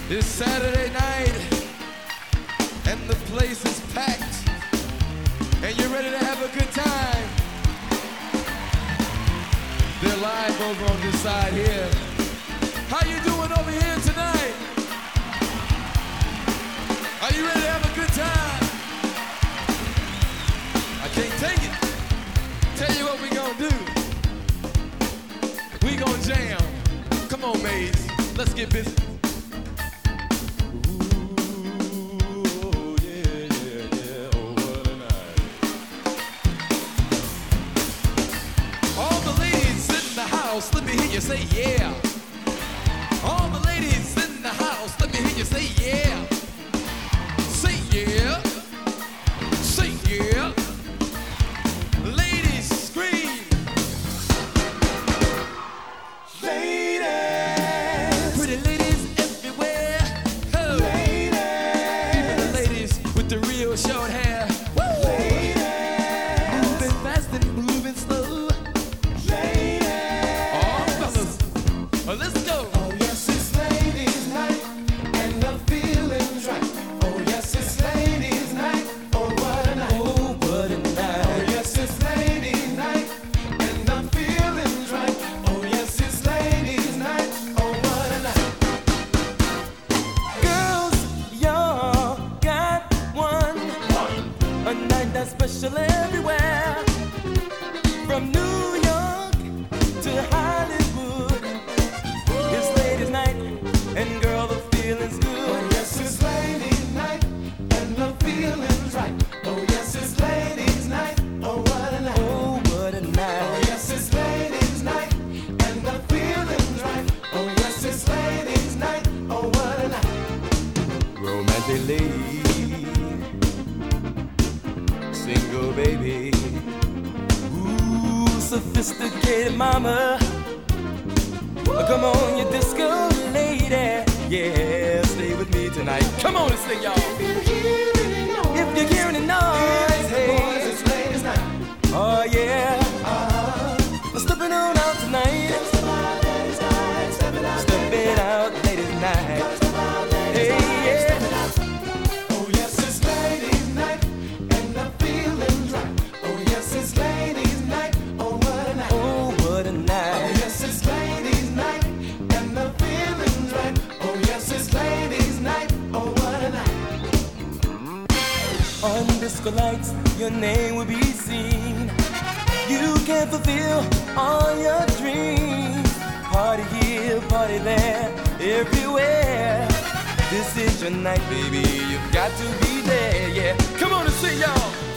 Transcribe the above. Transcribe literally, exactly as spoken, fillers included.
It's Saturday night, and the place is packed, and you're ready to have a good time. They're live over on this side here. How you doing over here tonight? Are you ready to have a good time? I can't take it. Tell you what we gonna do. We gonna jam. Come on, Maze. Let's get busy. Let me hear you say yeah. All the ladies in the house, let me hear you say yeah. Say yeah. Say yeah. Ladies scream. Ladies. Pretty ladies everywhere. Oh. Ladies. Even the ladies with the real short hair. Woo. Ladies. Moving fast and moving slow. Let's go. Oh yes, it's ladies' night, and the feeling's right. Oh yes, it's ladies' night. Oh what a night. Oh what a night. Oh yes, it's ladies' night, and the feeling's right. Oh yes, it's ladies' night. Oh what a night. Girls, y'all got one, one. A night that's special everywhere, from New York to Hollywood. It's ladies' night, and girl, the feeling's good. Oh yes, it's ladies' night, and the feeling's right. Oh yes, it's ladies' night. Oh what a night. Oh, what a night. Oh yes, it's ladies' night, and the feeling's right. Oh yes, it's ladies' night. Oh what a night. Romantic lady, single baby, ooh, sophisticated mama. Come on, you disco lady, yeah, stay with me tonight. Come on and sing, y'all. If you're hearing noise, If you're hearing the noise, hey, boys, hey, it's ladies' night. oh yeah, Uh-huh. stepping on out tonight, Step out, ladies' night. Step it out, stepping out ladies' night. Step out, ladies' Hey, night. yeah. Step it out. Oh yes, it's ladies' night, and the feeling's right. Oh yes, it's ladies' night. Oh what a night. Oh, what a Oh night. yes, it's ladies' night, and the feeling's right. Oh yes, it's ladies' night. Oh what a night. On disco lights, your name will be seen. You can fulfill all your dreams. Party here, party there, everywhere. This is your night, baby. You've got to be there, yeah. Come on and sing, y'all.